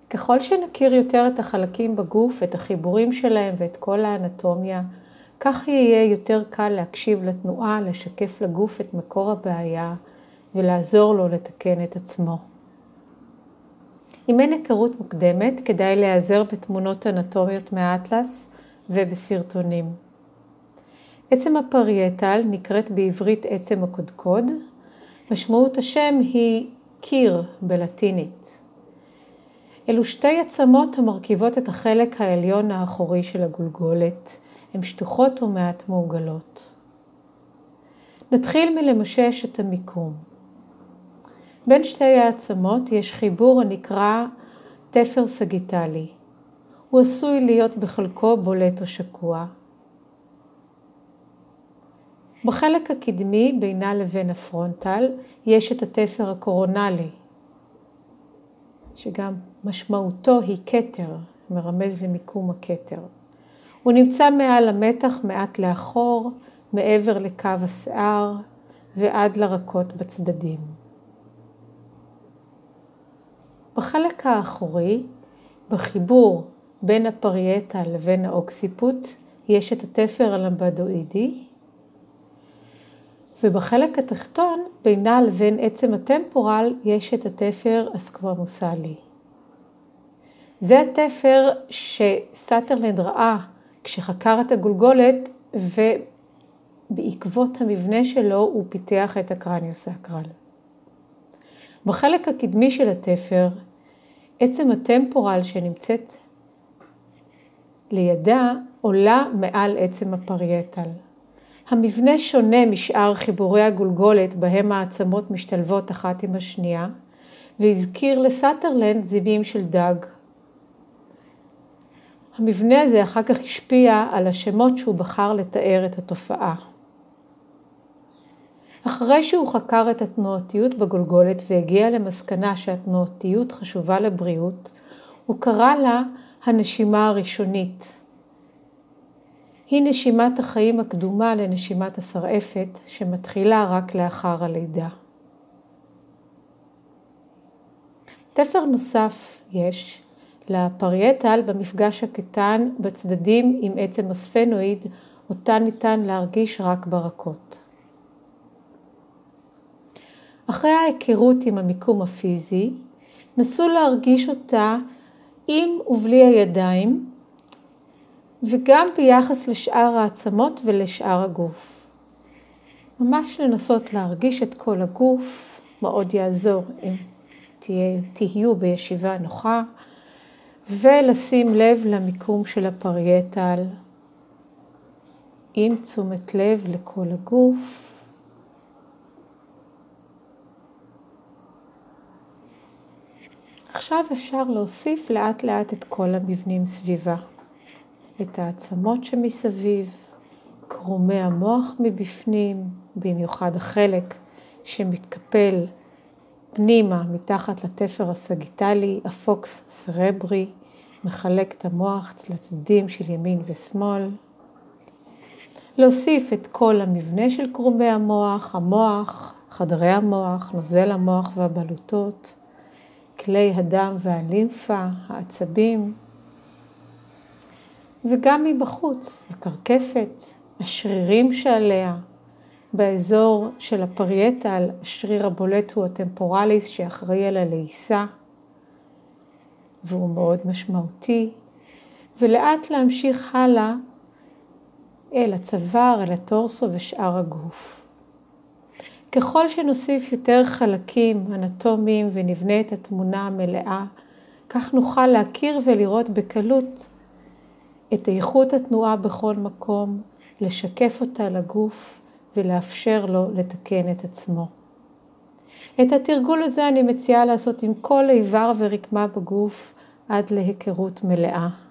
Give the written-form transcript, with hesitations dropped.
ככל שנכיר יותר את החלקים בגוף, את החיבורים שלהם ואת כל האנטומיה, כך יהיה יותר קל להקשיב לתנועה, לשקף לגוף את מקור הבעיה ולעזור לו לתקן את עצמו. אם אין היכרות מוקדמת, כדאי להיעזר בתמונות אנטומיות מהאטלס ובסרטונים. עצם הפרייטל נקראת בעברית עצם הקודקוד. משמעות השם היא קיר בלטינית. אלו שתי עצמות המרכיבות את החלק העליון האחורי של הגולגולת. הן שטוחות ומעט מעוגלות. נתחיל מלמשש את המיקום. בין שתי העצמות יש חיבור הנקרא תפר סגיטלי. הוא עשוי להיות בחלקו בולט או שקוע. בחלק הקדמי בינה לבין הפרונטל יש את התפר הקורונלי, שגם משמעותו היא כתר, מרמז למיקום הכתר. הוא נמצא מעל המתח מעט לאחור, מעבר לקו השיער ועד לרקות בצדדים. בחלק האחורי, בחיבור בין הפרייטל לבין האוקסיפוט, יש את התפר הלמבדואידי, ובחלק התחתון, בינה לבין עצם הטמפורל, יש את התפר הסקוואמוסלי. זה התפר שסאטרלנד ראה כשחקר את הגולגולת, ובעקבות המבנה שלו הוא פיתח את הקרניוסקרל. בחלק הקדמי של התפר, עצם הטמפורל שנמצאת לידה עולה מעל עצם הפרייטל. המבנה שונה משאר חיבורי הגולגולת בהם העצמות משתלבות אחת עם השנייה, והזכיר לסאטרלנד זימים של דג. המבנה הזה אחר כך השפיע על השמות שהוא בחר לתאר את התופעה. אחרי שהוא חקר את התנועתיות בגולגולת והגיע למסקנה שהתנועתיות חשובה לבריאות, הוא קרא לה הנשימה הראשונית. היא נשימת החיים הקדומה לנשימת השרעפת שמתחילה רק לאחר הלידה. תפר נוסף יש לפרייטל במפגש הקטן בצדדים עם עצם הספנואיד, אותה ניתן להרגיש רק ברקות. אחרי ההיכרות עם המיקום הפיזי, נסו להרגיש אותה עם ובלי הידיים, וגם ביחס לשאר העצמות ולשאר הגוף. ממש לנסות להרגיש את כל הגוף, מאוד יעזור אם תהיו בישיבה נוחה, ולשים לב למיקום של הפרייטל, עם תשומת לב לכל הגוף. עכשיו אפשר להוסיף לאט לאט את כל המבנים סביבה. את העצמות שמסביב, קרומי המוח מבפנים, במיוחד החלק שמתקפל פנימה מתחת לתפר הסגיטלי, הפוקס סרברי, מחלק את המוח לצדדים של ימין ושמאל. להוסיף את כל המבנה של קרומי המוח, חדרי המוח, נוזל המוח והבלוטות, כלי הדם והלימפה, העצבים, וגם מבחוץ, הקרקפת, השרירים שעליה, באזור של הפרייטל, השריר הבולט הוא הטמפורליס שאחראי על הלעיסה, והוא מאוד משמעותי, ולאט להמשיך הלאה אל הצוואר, אל הטורסו ושאר הגוף. ככל שנוסיף יותר חלקים אנטומיים ונבנה את התמונה המלאה, כך נוכל להכיר ולראות בקלות את איכות התנועה בכל מקום, לשקף אותה לגוף ולאפשר לו לתקן את עצמו. את התרגול הזה אני מציעה לעשות עם כל איבר ורקמה בגוף עד להיכרות מלאה.